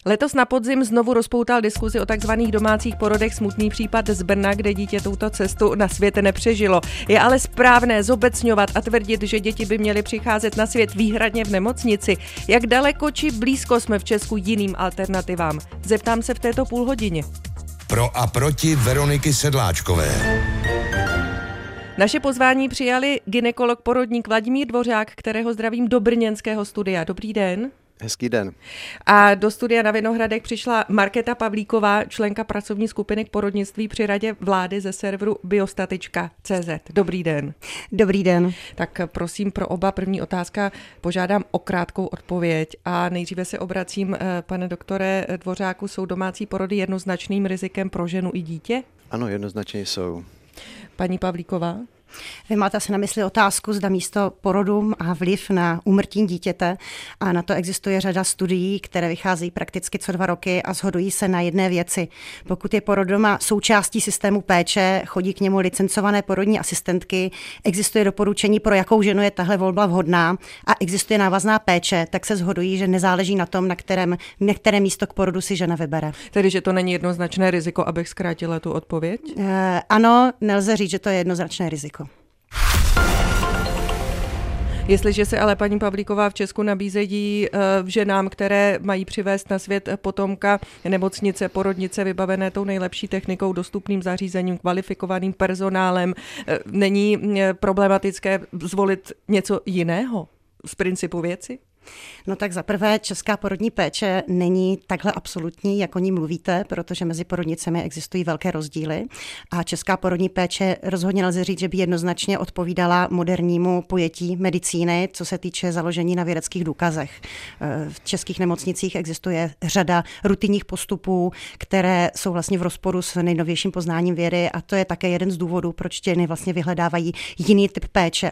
Letos na podzim znovu rozpoutal diskuzi o takzvaných domácích porodech smutný případ z Brna, kde dítě touto cestu na svět nepřežilo. Je ale správné zobecňovat a tvrdit, že děti by měly přicházet na svět výhradně v nemocnici. Jak daleko či blízko jsme v Česku jiným alternativám? Zeptám se v této půlhodině. Pro a proti Veroniky Sedláčkové. Naše pozvání přijali gynekolog porodník Vladimír Dvořák, kterého zdravím do brněnského studia. Dobrý den. Hezký den. A do studia na Vinohradech přišla Markéta Pavlíková, členka pracovní skupiny k porodnictví při Radě vlády ze serveru Biostatika.cz. Dobrý den. Dobrý den. Tak prosím pro oba první otázka požádám o krátkou odpověď a nejdříve se obracím, pane doktore Dvořáku, jsou domácí porody jednoznačným rizikem pro ženu i dítě? Ano, jednoznačně jsou. Paní Pavlíková? Vy máte asi na mysli otázku, zda místo porodu má vliv na úmrtí dítěte, a na to existuje řada studií, které vycházejí prakticky co 2 roky a shodují se na jedné věci. Pokud je porod doma součástí systému péče, chodí k němu licencované porodní asistentky, existuje doporučení, pro jakou ženu je tahle volba vhodná a existuje návazná péče, tak se shodují, že nezáleží na tom, na které místo k porodu si žena vybere. Tedy, že to není jednoznačné riziko, abych zkrátila tu odpověď? Ano, nelze říct, že to je jednoznačné riziko. Jestliže se ale paní Pavlíková v Česku nabízejí ženám, které mají přivést na svět potomka, nemocnice, porodnice vybavené tou nejlepší technikou, dostupným zařízením, kvalifikovaným personálem, není problematické zvolit něco jiného z principu věci? No tak za prvé, česká porodní péče není takhle absolutní, jak o ní mluvíte, protože mezi porodnicemi existují velké rozdíly a česká porodní péče rozhodně nelze říct, že by jednoznačně odpovídala modernímu pojetí medicíny, co se týče založení na vědeckých důkazech. V českých nemocnicích existuje řada rutinních postupů, které jsou vlastně v rozporu s nejnovějším poznáním vědy a to je také jeden z důvodů, proč ženy vlastně vyhledávají jiný typ péče.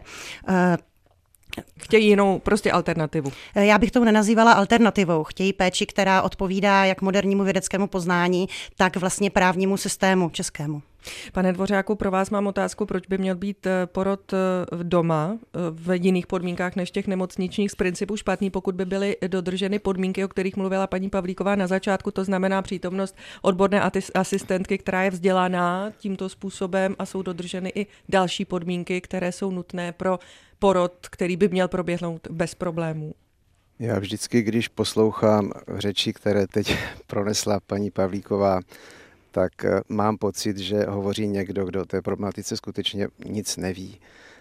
Chtějí jinou prostě alternativu. Já bych to nenazývala alternativou. Chtějí péči, která odpovídá jak modernímu vědeckému poznání, tak vlastně právnímu systému českému. Pane Dvořáku, pro vás mám otázku, proč by měl být porod doma v jiných podmínkách než těch nemocničních z principu špatný, pokud by byly dodrženy podmínky, o kterých mluvila paní Pavlíková na začátku, to znamená přítomnost odborné asistentky, která je vzdělaná tímto způsobem a jsou dodrženy i další podmínky, které jsou nutné pro porod, který by měl proběhnout bez problémů. Já vždycky, když poslouchám řeči, které teď pronesla paní Pavlíková, tak mám pocit, že hovoří někdo, kdo o té problematice skutečně nic neví.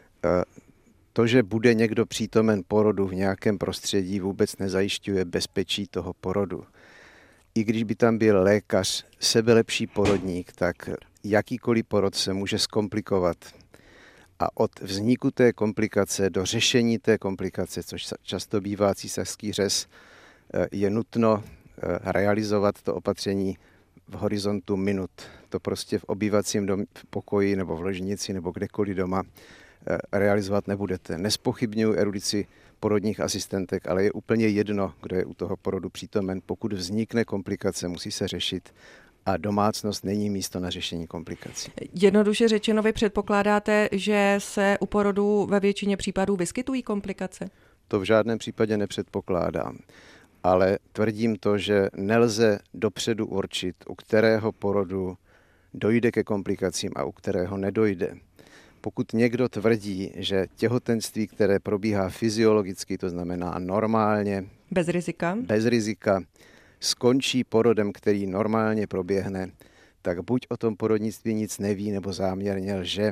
To, že bude někdo přítomen porodu v nějakém prostředí, vůbec nezajišťuje bezpečí toho porodu. I když by tam byl lékař, sebelepší porodník, tak jakýkoliv porod se může zkomplikovat. A od vzniku té komplikace do řešení té komplikace, což často bývá císařský řez, je nutno realizovat to opatření v horizontu minut. To prostě v obývacím pokoji nebo v ložnici nebo kdekoliv doma realizovat nebudete. Nespochybňuji erudici porodních asistentek, ale je úplně jedno, kdo je u toho porodu přítomen. Pokud vznikne komplikace, musí se řešit a domácnost není místo na řešení komplikací. Jednoduše řečeno, vy předpokládáte, že se u porodu ve většině případů vyskytují komplikace? To v žádném případě nepředpokládám. Ale tvrdím to, že nelze dopředu určit, u kterého porodu dojde ke komplikacím a u kterého nedojde. Pokud někdo tvrdí, že těhotenství, které probíhá fyziologicky, to znamená normálně, bez rizika, skončí porodem, který normálně proběhne, tak buď o tom porodnictví nic neví, nebo záměrně lže.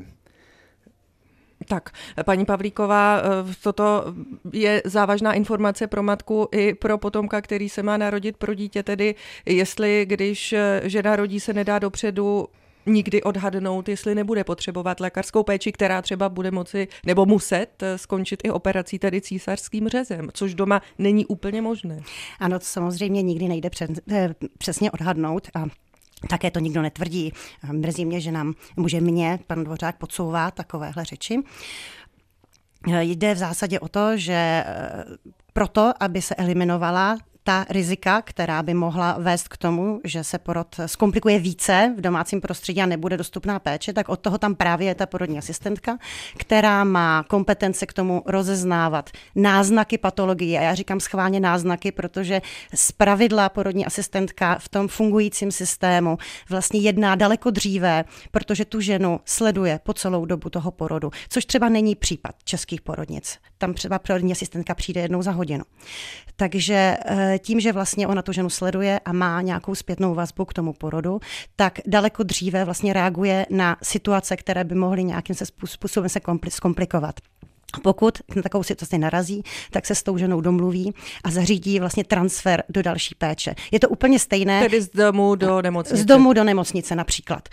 Tak, paní Pavlíková, toto je závažná informace pro matku i pro potomka, který se má narodit, pro dítě, tedy jestli když žena rodí, se nedá dopředu nikdy odhadnout, jestli nebude potřebovat lékařskou péči, která třeba bude moci nebo muset skončit i operací, tedy císařským řezem, což doma není úplně možné. Ano, to samozřejmě nikdy nejde přesně odhadnout a také to nikdo netvrdí. Mrzí mě, že mě pan Dvořák podsouvá takovéhle řeči. Jde v zásadě o to, že proto, aby se eliminovala ta rizika, která by mohla vést k tomu, že se porod zkomplikuje více v domácím prostředí a nebude dostupná péče, tak od toho tam právě je ta porodní asistentka, která má kompetence k tomu rozeznávat náznaky patologie. A já říkám schválně náznaky, protože zpravidla porodní asistentka v tom fungujícím systému vlastně jedná daleko dříve, protože tu ženu sleduje po celou dobu toho porodu, což třeba není případ českých porodnic. Tam třeba porodní asistentka přijde jednou za hodinu. Takže tím, že vlastně ona tu ženu sleduje a má nějakou zpětnou vazbu k tomu porodu, tak daleko dříve vlastně reaguje na situace, které by mohly nějakým způsobem se zkomplikovat. Pokud na takovou situaci narazí, tak se s tou ženou domluví a zařídí vlastně transfer do další péče. Je to úplně stejné. Tedy z domu do nemocnice. Z domu do nemocnice například.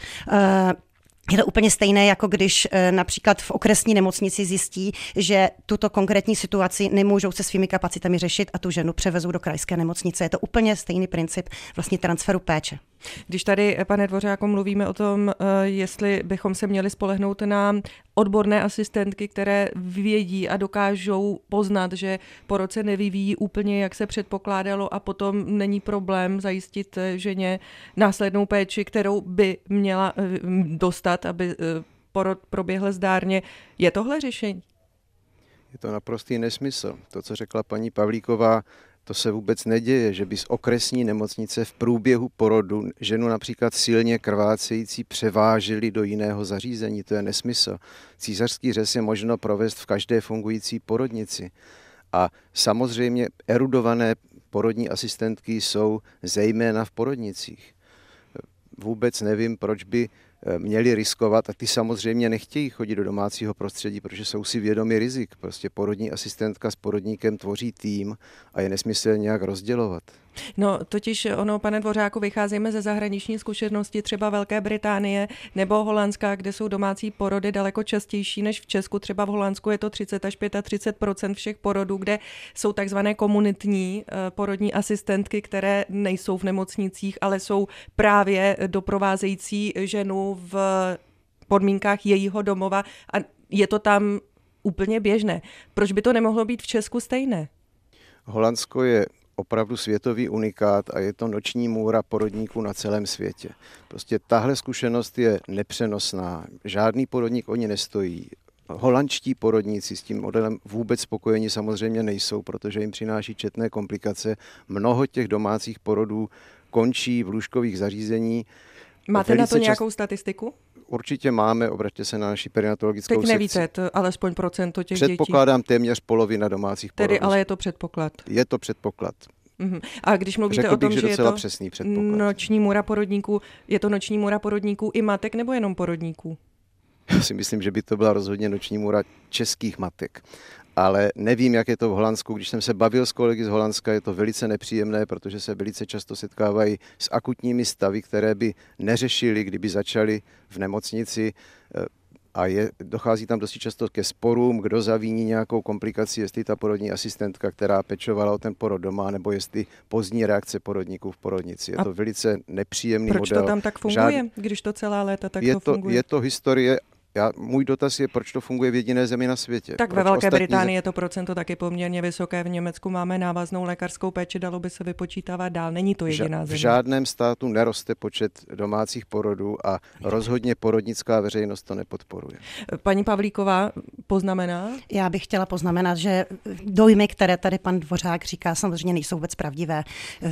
Je to úplně stejné, jako když například v okresní nemocnici zjistí, že tuto konkrétní situaci nemůžou se svými kapacitami řešit a tu ženu převezou do krajské nemocnice. Je to úplně stejný princip vlastně transferu péče. Když tady, pane Dvořáku, mluvíme o tom, jestli bychom se měli spolehnout na odborné asistentky, které vědí a dokážou poznat, že porod se nevyvíjí úplně, jak se předpokládalo a potom není problém zajistit ženě následnou péči, kterou by měla dostat, aby porod proběhl zdárně. Je tohle řešení? Je to naprostý nesmysl. To, co řekla paní Pavlíková, to se vůbec neděje, že by z okresní nemocnice v průběhu porodu ženu například silně krvácející převáželi do jiného zařízení. To je nesmysl. Císařský řez je možno provést v každé fungující porodnici. A samozřejmě erudované porodní asistentky jsou zejména v porodnicích. Vůbec nevím, proč by měli riskovat a ty samozřejmě nechtějí chodit do domácího prostředí, protože jsou si vědomi rizik. Prostě porodní asistentka s porodníkem tvoří tým a je nesmysl nějak rozdělovat. No, totiž ono, pane Dvořáku, vycházíme ze zahraniční zkušenosti třeba Velké Británie nebo Holandska, kde jsou domácí porody daleko častější než v Česku. Třeba v Holandsku je to 30 až 35% všech porodů, kde jsou takzvané komunitní porodní asistentky, které nejsou v nemocnicích, ale jsou právě doprovázející ženu v podmínkách jejího domova a je to tam úplně běžné. Proč by to nemohlo být v Česku stejné? Holandsko je opravdu světový unikát a je to noční můra porodníků na celém světě. Prostě tahle zkušenost je nepřenosná. Žádný porodník o ní nestojí. Holandští porodníci s tím modelem vůbec spokojeni samozřejmě nejsou, protože jim přináší četné komplikace. Mnoho těch domácích porodů končí v lůžkových zařízení. Máte na to nějakou statistiku? Určitě máme, obraťte se na naši perinatologickou sekci. Teď nevíte, alespoň procento těch dětí. Předpokládám téměř polovina domácích porodů. Tedy, ale je to předpoklad. Je to předpoklad. A když mluvíte o tom, že je to noční můra porodníků, je to noční můra porodníků i matek nebo jenom porodníků? Já si myslím, že by to byla rozhodně noční můra českých matek. Ale nevím, jak je to v Holandsku. Když jsem se bavil s kolegy z Holandska, je to velice nepříjemné, protože se velice často setkávají s akutními stavy, které by neřešili, kdyby začali v nemocnici. A dochází tam dosti často ke sporům, kdo zavíní nějakou komplikaci, jestli ta porodní asistentka, která pečovala o ten porod doma, nebo jestli pozdní reakce porodníků v porodnici. Je to velice nepříjemný model. Proč to tam tak funguje, když to celá léta takto funguje? Je to historie. Můj dotaz je, proč to funguje v jediné zemi na světě. Tak ve Velké Británii je to procento taky poměrně vysoké. V Německu máme návaznou lékařskou péči, dalo by se vypočítávat dál. Není to jediná země. V žádném státu neroste počet domácích porodů a rozhodně porodnická veřejnost to nepodporuje. Paní Pavlíková poznamená? Já bych chtěla poznamenat, že dojmy, které tady pan Dvořák říká, samozřejmě nejsou vůbec pravdivé.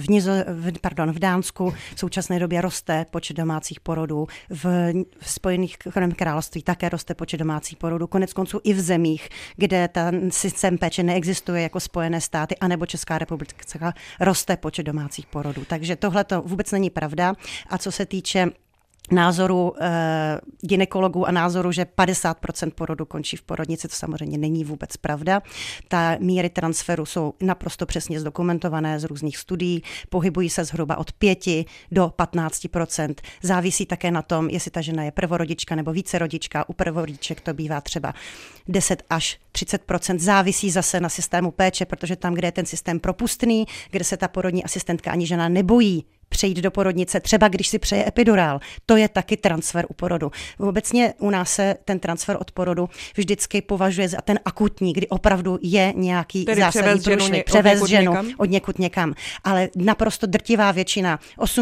V Dánsku v současné době roste počet domácích porodů. V Spojených království také roste počet domácích porodů. Koneckonců i v zemích, kde ten systém péče neexistuje, jako Spojené státy anebo Česká republika, roste počet domácích porodů. Takže tohle to vůbec není pravda. A co se týče názoru gynekologů a názoru, že 50% porodu končí v porodnici, to samozřejmě není vůbec pravda. Ta míry transferu jsou naprosto přesně zdokumentované z různých studií, pohybují se zhruba od 5 do 15%. Závisí také na tom, jestli ta žena je prvorodička nebo vícerodička. U prvorodiček to bývá třeba 10 až 30%. Závisí zase na systému péče, protože tam, kde je ten systém propustný, kde se ta porodní asistentka ani žena nebojí přejít do porodnice, třeba když si přeje epidurál. To je taky transfer u porodu. Obecně u nás se ten transfer od porodu vždycky považuje za ten akutní, kdy opravdu je nějaký zásadní průšvih. Převést ženu od někud někam. Ale naprosto drtivá většina,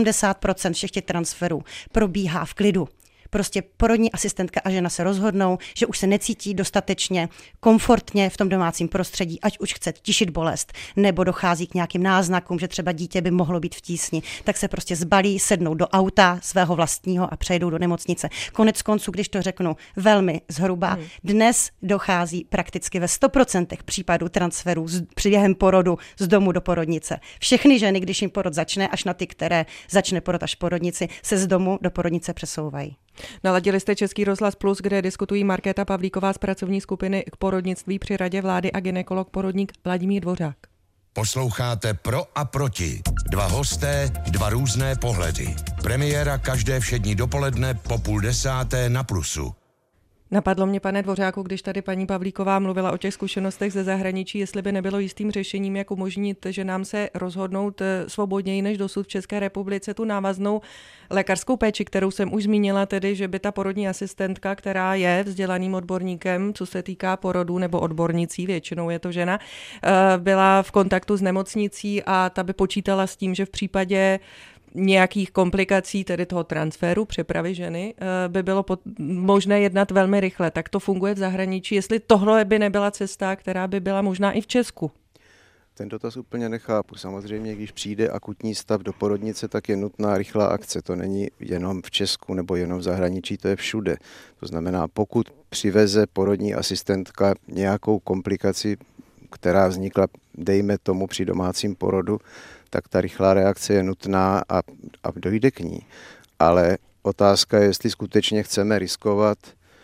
80% všech těch transferů probíhá v klidu. Prostě porodní asistentka a žena se rozhodnou, že už se necítí dostatečně komfortně v tom domácím prostředí, ať už chce tišit bolest, nebo dochází k nějakým náznakům, že třeba dítě by mohlo být v tísni, tak se prostě zbalí, sednou do auta svého vlastního a přejdou do nemocnice. Konec konců, když to řeknu velmi zhruba, dnes dochází prakticky ve 100% případů transferů během porodu z domu do porodnice. Všechny ženy, když jim porod začne, až na ty, které začne porod až v porodnici, se z domu do porodnice přesouvají. Naladili jste Český rozhlas Plus, kde diskutují Markéta Pavlíková z pracovní skupiny k porodnictví při Radě vlády a gynekolog porodník Vladimír Dvořák. Posloucháte Pro a proti. Dva hosté, dva různé pohledy. Premiéra každé všední dopoledne po 9:30 na Plusu. Napadlo mě, pane Dvořáku, když tady paní Pavlíková mluvila o těch zkušenostech ze zahraničí, jestli by nebylo jistým řešením, jak umožnit, že nám se rozhodnout svobodněji než dosud v České republice tu návaznou lékařskou péči, kterou jsem už zmínila, tedy, že by ta porodní asistentka, která je vzdělaným odborníkem, co se týká porodů nebo odbornicí, většinou je to žena, byla v kontaktu s nemocnicí a ta by počítala s tím, že v případě nějakých komplikací, tedy toho transferu, přepravy ženy, by bylo možné jednat velmi rychle. Tak to funguje v zahraničí. Jestli tohle by nebyla cesta, která by byla možná i v Česku. Ten dotaz úplně nechápu. Samozřejmě, když přijde akutní stav do porodnice, tak je nutná rychlá akce. To není jenom v Česku nebo jenom v zahraničí, to je všude. To znamená, pokud přiveze porodní asistentka nějakou komplikaci, která vznikla, dejme tomu, při domácím porodu, tak ta rychlá reakce je nutná a dojde k ní. Ale otázka je, jestli skutečně chceme riskovat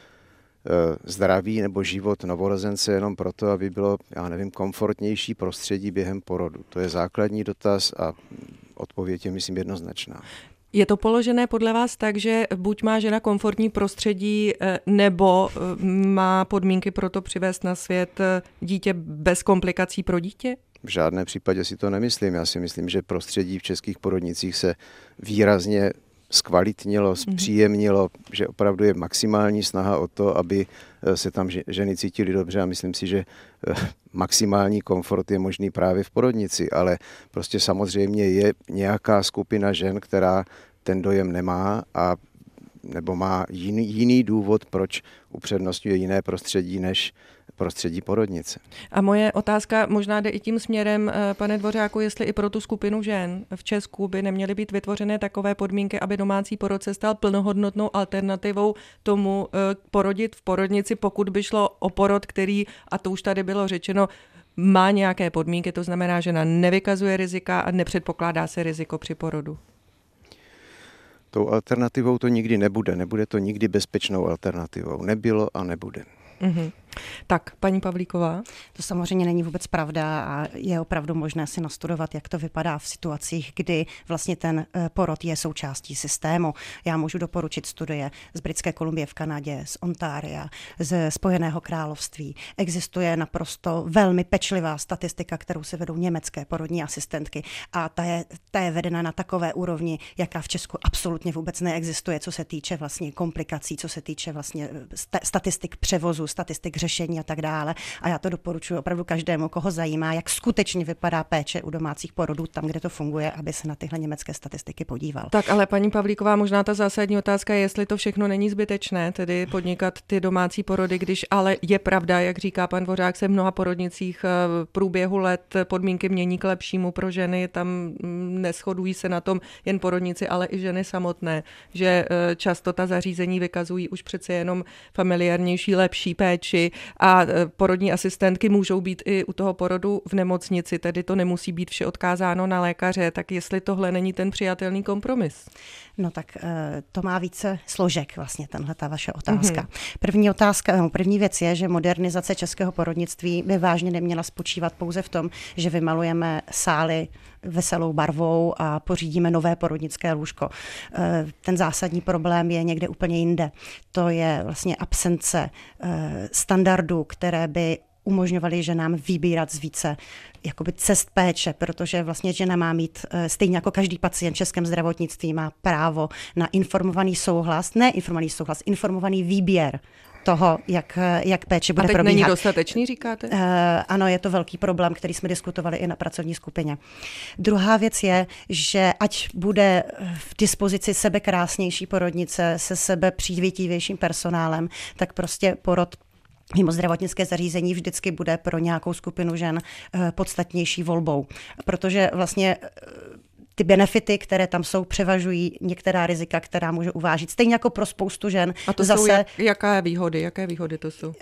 zdraví nebo život novorozence jenom proto, aby bylo, komfortnější prostředí během porodu. To je základní dotaz a odpověď je, myslím, jednoznačná. Je to položené podle vás tak, že buď má žena komfortní prostředí, nebo má podmínky pro to přivést na svět dítě bez komplikací pro dítě? V žádném případě si to nemyslím. Já si myslím, že prostředí v českých porodnicích se výrazně zkvalitnilo, zpříjemnilo, že opravdu je maximální snaha o to, aby se tam ženy cítily dobře a myslím si, že maximální komfort je možný právě v porodnici, ale prostě samozřejmě je nějaká skupina žen, která ten dojem nemá a nebo má jiný důvod, proč upřednostňuje jiné prostředí než prostředí porodnice. A moje otázka možná jde i tím směrem, pane Dvořáku, jestli i pro tu skupinu žen v Česku by neměly být vytvořené takové podmínky, aby domácí porod se stal plnohodnotnou alternativou tomu porodit v porodnici, pokud by šlo o porod, který, a to už tady bylo řečeno, má nějaké podmínky, to znamená, že žena nevykazuje rizika a nepředpokládá se riziko při porodu. Tou alternativou to nikdy nebude. Nebude to nikdy bezpečnou alternativou. Nebylo a nebude. Mm-hmm. Tak, paní Pavlíková. To samozřejmě není vůbec pravda a je opravdu možné si nastudovat, jak to vypadá v situacích, kdy vlastně ten porod je součástí systému. Já můžu doporučit studie z Britské Kolumbie v Kanadě, z Ontaria, ze Spojeného království. Existuje naprosto velmi pečlivá statistika, kterou se vedou německé porodní asistentky a ta je vedena na takové úrovni, jaká v Česku absolutně vůbec neexistuje, co se týče vlastně komplikací, co se týče vlastně statistik převozu, statistik řešení a tak dále. A já to doporučuji opravdu každému, koho zajímá, jak skutečně vypadá péče u domácích porodů tam, kde to funguje, aby se na tyhle německé statistiky podíval. Tak ale paní Pavlíková, možná ta zásadní otázka je, jestli to všechno není zbytečné, tedy podnikat ty domácí porody, když ale je pravda, jak říká pan Dvořák, se v mnoha porodnicích v průběhu let podmínky mění k lepšímu pro ženy, tam neshodují se na tom jen porodníci, ale i ženy samotné, že často ta zařízení vykazují už přece jenom familiárnější, lepší péči a porodní asistentky můžou být i u toho porodu v nemocnici, tedy to nemusí být vše odkázáno na lékaře, tak jestli tohle není ten přijatelný kompromis? No tak to má více složek vlastně ta vaše otázka. První věc je, že modernizace českého porodnictví by vážně neměla spočívat pouze v tom, že vymalujeme sály veselou barvou a pořídíme nové porodnické lůžko. Ten zásadní problém je někde úplně jinde. To je vlastně absence standardů, které by umožňovali ženám vybírat z více jakoby cest péče, protože vlastně žena má mít, stejně jako každý pacient v českém zdravotnictví, má právo na informovaný výběr toho, jak péče bude probíhat. A teď není dostatečný, říkáte? Ano, je to velký problém, který jsme diskutovali i na pracovní skupině. Druhá věc je, že ať bude v dispozici sebekrásnější porodnice se sebepřívětivějším personálem, tak prostě porod mimo zdravotnické zařízení vždycky bude pro nějakou skupinu žen podstatnější volbou, protože vlastně ty benefity, které tam jsou, převažují některá rizika, která může uvážit. Stejně jako pro spoustu žen. A to jsou jaké výhody to jsou?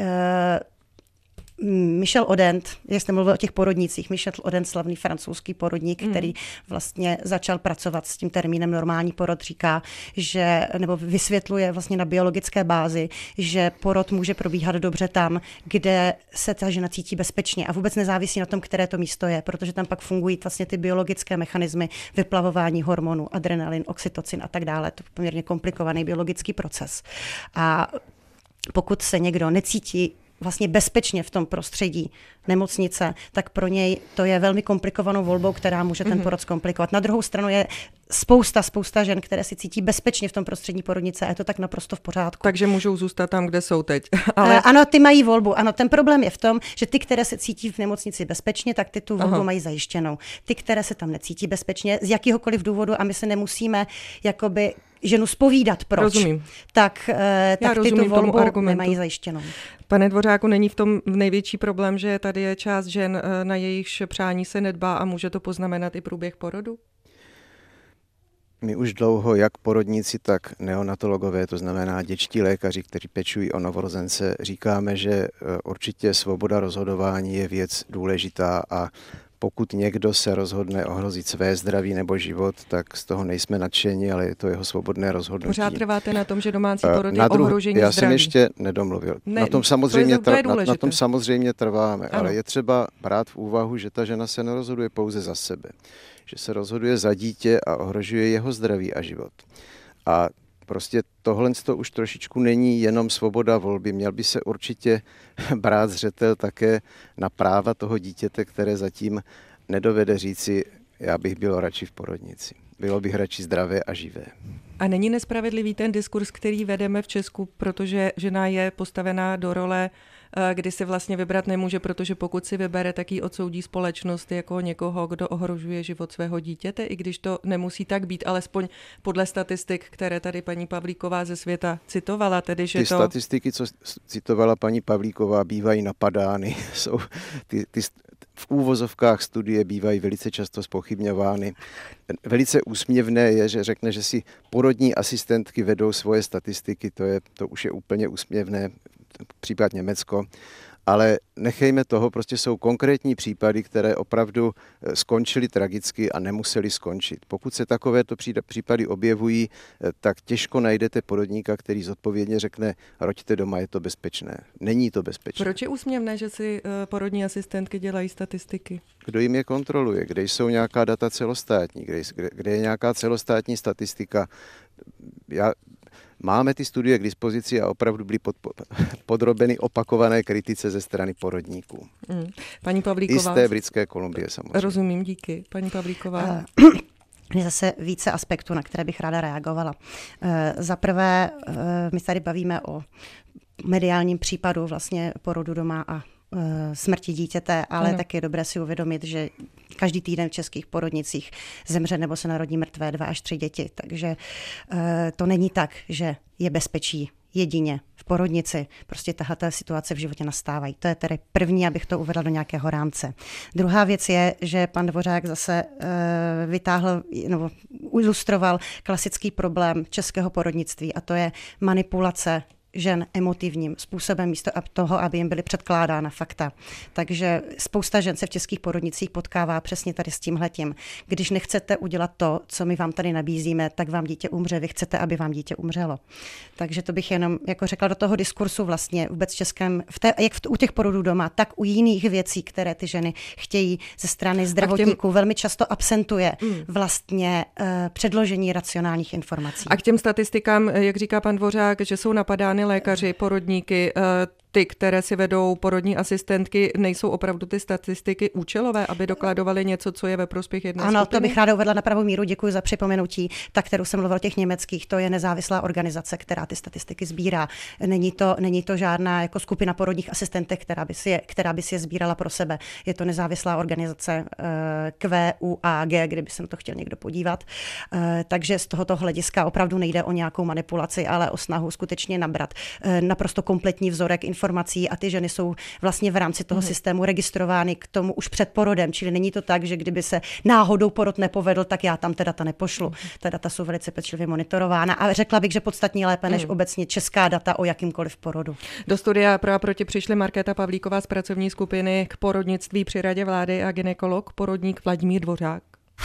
Michel Odent, jak jste mluvil o těch porodnicích, Michel Odent, slavný francouzský porodník, který vlastně začal pracovat s tím termínem normální porod, říká, nebo vysvětluje vlastně na biologické bázi, že porod může probíhat dobře tam, kde se ta žena cítí bezpečně a vůbec nezávisí na tom, které to místo je, protože tam pak fungují vlastně ty biologické mechanismy vyplavování hormonů, adrenalin, oxytocin a tak dále. To je poměrně komplikovaný biologický proces. A pokud se někdo necítí vlastně bezpečně v tom prostředí nemocnice, tak pro něj to je velmi komplikovanou volbou, která může ten porod zkomplikovat. Na druhou stranu je spousta žen, které si cítí bezpečně v tom prostředí porodnice a je to tak naprosto v pořádku. Takže můžou zůstat tam, kde jsou teď. Ale... Ano, ty mají volbu. Ano, ten problém je v tom, že ty, které se cítí v nemocnici bezpečně, tak ty tu volbu mají zajištěnou. Ty, které se tam necítí bezpečně, z jakýhokoliv důvodu, a my se nemusíme jakoby ženu zpovídat, proč. Rozumím. Tak ty tu volbu nemají zajištěnou. Pane Dvořáku, není v tom největší problém, že tady je část žen, na jejichž přání se nedbá a může to poznamenat i průběh porodu? My už dlouho, jak porodníci, tak neonatologové, to znamená dětští lékaři, kteří pečují o novorozence, říkáme, že určitě svoboda rozhodování je věc důležitá a pokud někdo se rozhodne ohrozit své zdraví nebo život, tak z toho nejsme nadšení, ale je to jeho svobodné rozhodnutí. Pořád trváte na tom, že domácí porod je ohrožení zdraví. Já jsem ještě nedomluvil. Na tom samozřejmě trváme, ale je třeba brát v úvahu, že ta žena se nerozhoduje pouze za sebe, že se rozhoduje za dítě a ohrožuje jeho zdraví a život. A prostě tohle už trošičku není jenom svoboda volby. Měl by se určitě brát zřetel také na práva toho dítěte, které zatím nedovede říci, já bych byl radši v porodnici. Bylo bych radši zdravé a živé. A není nespravedlivý ten diskurs, který vedeme v Česku, protože žena je postavená do role, kdy si vlastně vybrat nemůže, protože pokud si vybere, tak ji odsoudí společnost jako někoho, kdo ohrožuje život svého dítěte, i když to nemusí tak být, alespoň podle statistik, které tady paní Pavlíková ze světa citovala. Tedy, že statistiky, co citovala paní Pavlíková, bývají napadány. Jsou v úvozovkách studie bývají velice často zpochybňovány. Velice úsměvné je, že řekne, že si porodní asistentky vedou svoje statistiky, to už je úplně úsměvné, případ Německo, ale nechejme toho, prostě jsou konkrétní případy, které opravdu skončily tragicky a nemusely skončit. Pokud se takovéto případy objevují, tak těžko najdete porodníka, který zodpovědně řekne, roďte doma, je to bezpečné. Není to bezpečné. Proč je úsměvné, že si porodní asistentky dělají statistiky? Kdo jim je kontroluje? Kde jsou nějaká data celostátní? Kde je nějaká celostátní statistika? Máme ty studie k dispozici a opravdu byly podrobeny opakované kritice ze strany porodníků. Paní Pavlíková. I z té Britské Kolumbie samozřejmě. Rozumím, díky. Paní Pavlíková. Je zase více aspektů, na které bych ráda reagovala. Za prvé, my tady bavíme o mediálním případu vlastně porodu doma a smrti dítěte, ale tak je dobré si uvědomit, že každý týden v českých porodnicích zemře nebo se narodí mrtvé 2 až 3 děti. Takže to není tak, že je bezpečí jedině v porodnici. Prostě tahle situace v životě nastávají. To je tedy první, abych to uvedla do nějakého rámce. Druhá věc je, že pan Dvořák zase vytáhl nebo ilustroval klasický problém českého porodnictví a to je manipulace žen emotivním způsobem místo toho, aby jim byly předkládána fakta. Takže spousta žen se v českých porodnicích potkává přesně tady s tímhletím. Když nechcete udělat to, co my vám tady nabízíme, tak vám dítě umře, vy chcete, aby vám dítě umřelo. Takže to bych jenom jako řekla do toho diskursu vlastně vůbec českém, jak u těch porodů doma, tak u jiných věcí, které ty ženy chtějí ze strany zdravotníků, velmi často absentuje vlastně předložení racionálních informací. A k těm statistikám, jak říká pan Dvořák, že jsou napadány lékaři, porodníky, ty, které si vedou porodní asistentky, nejsou opravdu ty statistiky účelové, aby dokladovaly něco, co je ve prospěch jedné skupiny? Ano, to bych ráda uvedla na pravou míru, děkuji za připomenutí. Ta, kterou jsem mluvila těch německých, to je nezávislá organizace, která ty statistiky sbírá. Není to žádná jako skupina porodních asistentek, která by si je sbírala pro sebe. Je to nezávislá organizace QUAG, kdyby se na to chtěl někdo podívat. Takže z tohoto hlediska opravdu nejde o nějakou manipulaci, ale o snahu skutečně nabrat naprosto kompletní vzorek informací a ty ženy jsou vlastně v rámci toho systému registrovány k tomu už před porodem, čili není to tak, že kdyby se náhodou porod nepovedl, tak já tam ta data nepošlu. Ta data jsou velice pečlivě monitorována a řekla bych, že podstatně lépe než obecně česká data o jakýmkoliv porodu. Do studia Pro a proti přišli Markéta Pavlíková z pracovní skupiny k porodnictví při Radě vlády a gynekolog, porodník Vladimír Dvořák,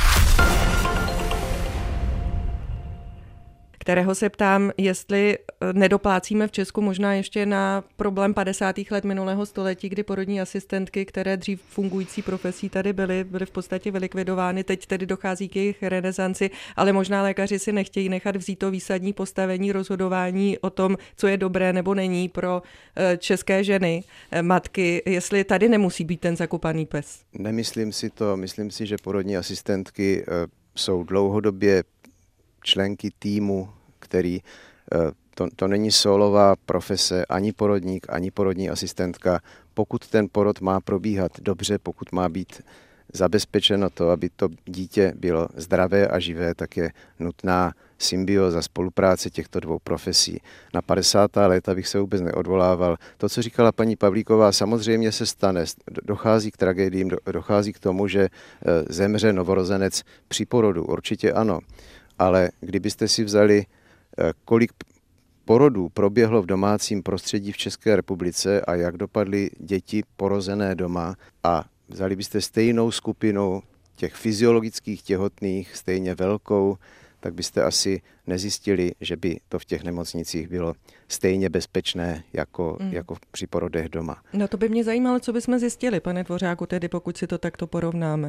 kterého se ptám, jestli nedoplácíme v Česku možná ještě na problém 50. let minulého století, kdy porodní asistentky, které dřív fungující profesí tady byly v podstatě vylikvidovány, teď tedy dochází k jejich renesanci, ale možná lékaři si nechtějí nechat vzít to výsadní postavení rozhodování o tom, co je dobré nebo není pro české ženy, matky, jestli tady nemusí být ten zakopaný pes. Nemyslím si to, myslím si, že porodní asistentky jsou dlouhodobě členky týmu, který to není solová profese, ani porodník, ani porodní asistentka. Pokud ten porod má probíhat dobře, pokud má být zabezpečeno to, aby to dítě bylo zdravé a živé, tak je nutná symbioza, spolupráce těchto dvou profesí. Na 50. léta bych se vůbec neodvolával. To, co říkala paní Pavlíková, samozřejmě se stane. Dochází k tragédiím, dochází k tomu, že zemře novorozenec při porodu. Určitě ano. Ale kdybyste si vzali, kolik porodů proběhlo v domácím prostředí v České republice a jak dopadly děti porozené doma a vzali byste stejnou skupinu těch fyziologických těhotných, stejně velkou, tak byste asi nezjistili, že by to v těch nemocnicích bylo stejně bezpečné jako při porodech doma. No to by mě zajímalo, co bychom zjistili, pane Dvořáku, tedy pokud si to takto porovnáme.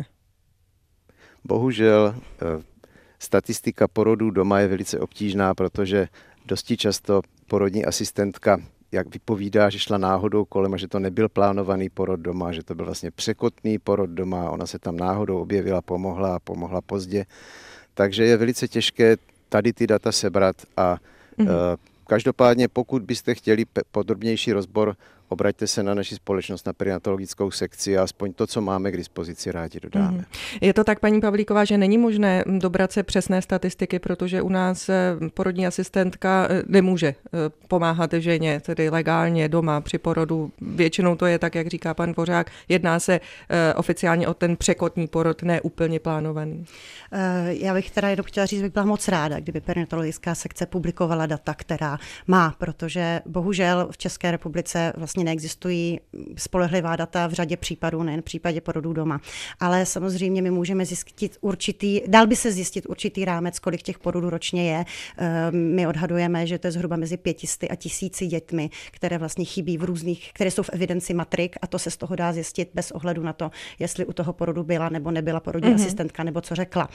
Bohužel statistika porodů doma je velice obtížná, protože dosti často porodní asistentka, jak vypovídá, že šla náhodou kolem a že to nebyl plánovaný porod doma, že to byl vlastně překotný porod doma, ona se tam náhodou objevila, pomohla pozdě. Takže je velice těžké tady ty data sebrat a každopádně, pokud byste chtěli podrobnější rozbor, obraťte se na naši společnost, na perinatologickou sekci a aspoň to, co máme k dispozici, rádi dodáme. Je to tak, paní Pavlíková, že není možné dobrat se přesné statistiky, protože u nás porodní asistentka nemůže pomáhat ženě, tedy legálně doma při porodu. Většinou to je tak, jak říká pan Dvořák, jedná se oficiálně o ten překotný porod, ne úplně plánovaný. Já bych teda jenom chtěla říct, že bych byla moc ráda, kdyby perinatologická sekce publikovala data, která má, protože bohužel v České republice vlastně neexistují spolehlivá data v řadě případů, nejen v případě porodů doma. Ale samozřejmě my můžeme zjistit dál by se zjistit určitý rámec, kolik těch porodů ročně je. My odhadujeme, že to je zhruba mezi 500 a 1000 dětmi, které vlastně chybí které jsou v evidenci matrik a to se z toho dá zjistit bez ohledu na to, jestli u toho porodu byla nebo nebyla porodní asistentka nebo co řekla.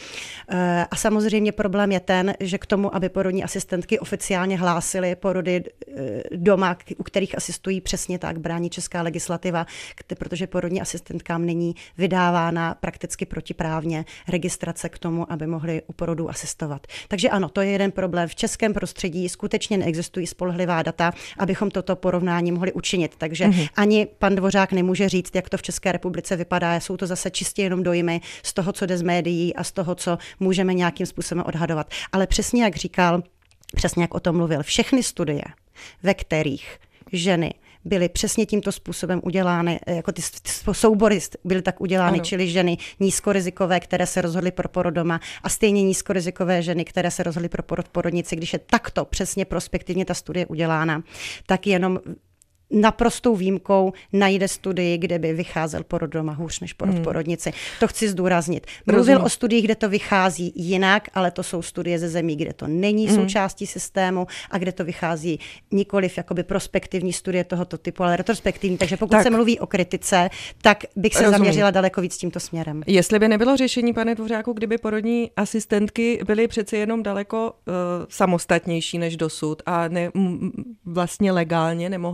A samozřejmě problém je ten, že k tomu, aby porodní asistentky oficiálně hlásily porody doma, u kterých asistují, přesně tak brání česká legislativa, protože porodní asistentkám není vydávána prakticky protiprávně registrace k tomu, aby mohli u porodu asistovat. Takže ano, to je jeden problém. V českém prostředí skutečně neexistují spolehlivá data, abychom toto porovnání mohli učinit. Takže ani pan Dvořák nemůže říct, jak to v České republice vypadá. Jsou to zase čistě jenom dojmy z toho, co jde z médií a z toho, co můžeme nějakým způsobem odhadovat. Ale přesně jak říkal, přesně jak o tom mluvil, všechny studie, ve kterých ženy byly přesně tímto způsobem udělány, jako ty soubory byly tak udělány, ano. Čili ženy nízkorizikové, které se rozhodly pro porod doma a stejně nízkorizikové ženy, které se rozhodly pro porod v porodnici. Když je takto přesně prospektivně ta studie udělána, tak jenom naprostou výjimkou najde studii, kde by vycházel porod doma hůř než porod v porodnici. To chci zdůraznit. Mluvil o studiích, kde to vychází jinak, ale to jsou studie ze zemí, kde to není součástí systému a kde to vychází nikoliv jakoby prospektivní studie tohoto typu, ale retrospektivní. Takže pokud se mluví o kritice, tak bych se zaměřila daleko víc tímto směrem. Jestli by nebylo řešení, pane Dvořáku, kdyby porodní asistentky byly přece jenom daleko samostatnější než dosud a vlastně legálně nemohly docházet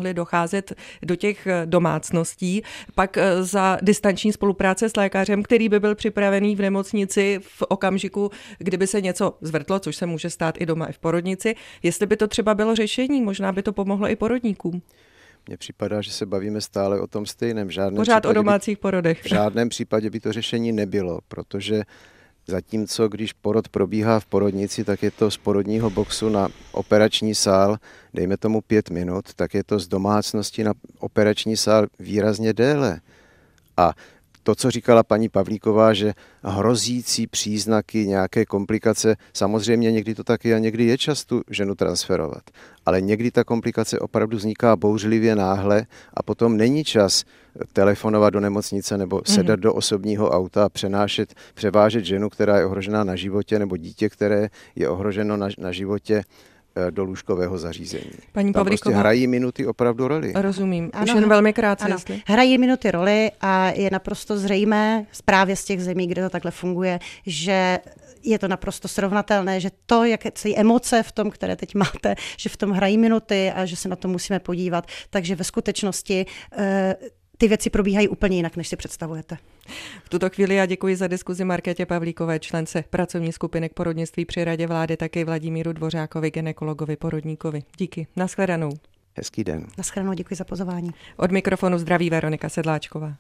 vcházet do těch domácností, pak za distanční spolupráce s lékařem, který by byl připravený v nemocnici v okamžiku, kdyby se něco zvrtlo, což se může stát i doma, i v porodnici. Jestli by to třeba bylo řešení, možná by to pomohlo i porodníkům. Mně připadá, že se bavíme stále o tom stejném. Pořád o domácích porodech. V žádném případě by to řešení nebylo, protože zatímco když porod probíhá v porodnici, tak je to z porodního boxu na operační sál, dejme tomu 5 minut, tak je to z domácnosti na operační sál výrazně déle. A to, co říkala paní Pavlíková, že hrozící příznaky, nějaké komplikace, samozřejmě někdy to taky a někdy je čas tu ženu transferovat. Ale někdy ta komplikace opravdu vzniká bouřlivě náhle a potom není čas telefonovat do nemocnice nebo sedat do osobního auta a převážet ženu, která je ohrožená na životě, nebo dítě, které je ohroženo na životě, do lůžkového zařízení. Paní Tam Pavlíková, prostě hrají minuty opravdu roli. Rozumím. Ano, už jen velmi krátce. Ano. Hrají minuty roli a je naprosto zřejmé právě z těch zemí, kde to takhle funguje, že je to naprosto srovnatelné, že to, jaké emoce v tom, které teď máte, že v tom hrají minuty a že se na to musíme podívat. Takže ve skutečnosti ty věci probíhají úplně jinak, než si představujete. V tuto chvíli já děkuji za diskuzi Markétě Pavlíkové, člence pracovní skupiny k porodnictví při Radě vlády, také Vladimíru Dvořákovi, gynekologovi, porodníkovi. Díky. Nashledanou. Hezký den. Nashledanou, děkuji za pozvání. Od mikrofonu zdraví Veronika Sedláčková.